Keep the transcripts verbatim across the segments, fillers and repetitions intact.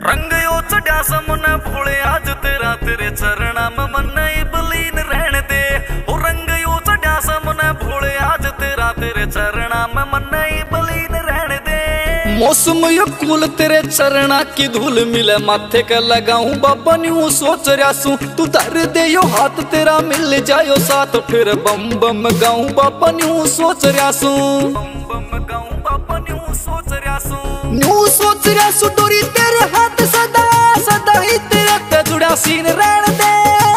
रंग यो चढ़िया समन भोले आज तेरा तेरे चरणा में मन बलीन रहने दे। ओ रंग यो चढ़िया समन भोले आज तेरा तेरे चरणा में मन बलीन रहने दे। मौसम यो कुल तेरे चरणा की धूल मिले माथे का लगाऊं बाबा न्यू सोच रहा सू तू धर दे यो हाथ तेरा मिल जायो साथ फिर बम बम गाऊं बाबा न्यू सोच रहा सू बम बम गाऊं बाबा न्यू सोच रहा सू न्यू सोच रहा सू डोरी तेरे हाथ सदा सदा ही तेरे ते जुड़ा सीन रहने दे।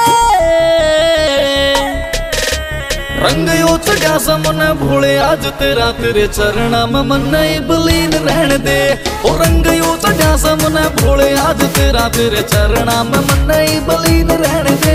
रंग यो चढ़िया समन भोले आज तेरा तेरे चरणा में मन बलीन रहने दे। ओ रंग यो चढ़िया समन भोले आज तेरा तेरे चरणा में मन बलीन रहने दे।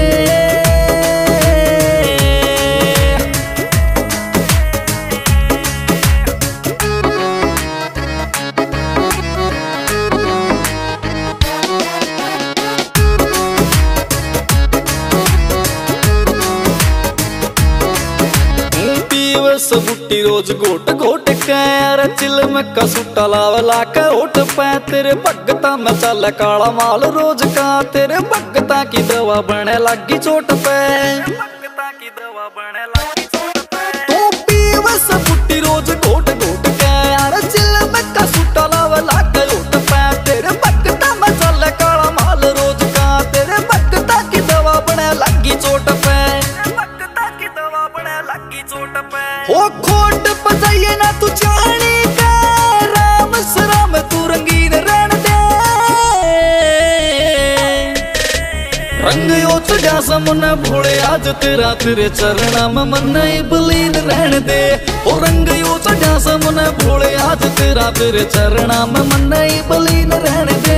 सबुट्टी रोज गोट गोट कैर चिल में कसूटा लावला के ओट पै तेरे भगता में चल काला माल रोज का तेरे भगता की दवा बने लगी चोट पे भगता की दवा बने लगी चोट पे तू पीव सबुट्टी रोज गोट गोट कैर चिल में कसूटा लावला के ओट पै तेरे भगता में चल काला माल रोज का तेरे भगता की दवा बने लगी चोट पे भगता की दवा बने लगी चोट पे हो खोट बजाइए ना तू चाहनी का राम सराम तू रंगीन रहन दे। रंग यो चढ़िया समन भोले आज तेरा तेरे चरणा में मन बलीन रहन दे। ओ रंग यो चढ़िया समन भोले आज तेरा तेरे चरणा में मन बलीन रहन दे।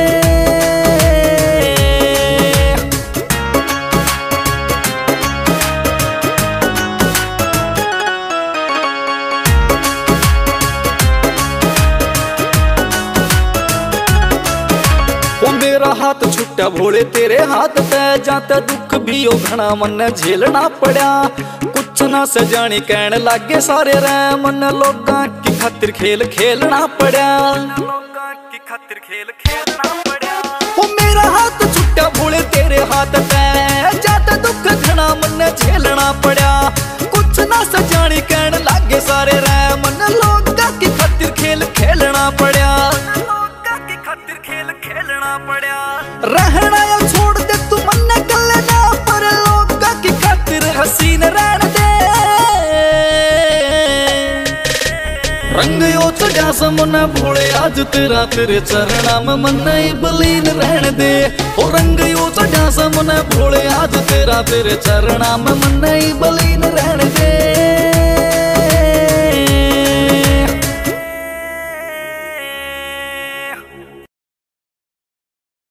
मेरा हाथ छुट्टा भोले तेरे हाथ ते जाते दुख भी ओ घना मन झेलना पड़ा कुछ ना सजानी कहने लागे सारे रे मन लोगा की खातिर खेल खेलना पड़ा लोगा की खातिर खेल खेलना पड़ा। ओ मेरा हाथ छुट्टा भोले तेरे हाथ ते जाते दुख घना मन झेलना पड़ा कुछ ना सजानी कहने लागे सारे रे मन लोगा की खातिर खेल खेलना पड़ा खातिर खेल खेलना पड़ा। रहना या छोड़ दे तू मन गले ना पर लोगा की खातिर हसीन रहन दे। रंग यो चढ़िया समन भोले आज तेरा तेरे चरणा में मन बलीन रहन दे। ओ रंग यो चढ़िया समन भोले आज तेरा तेरे चरणा में मन बलीन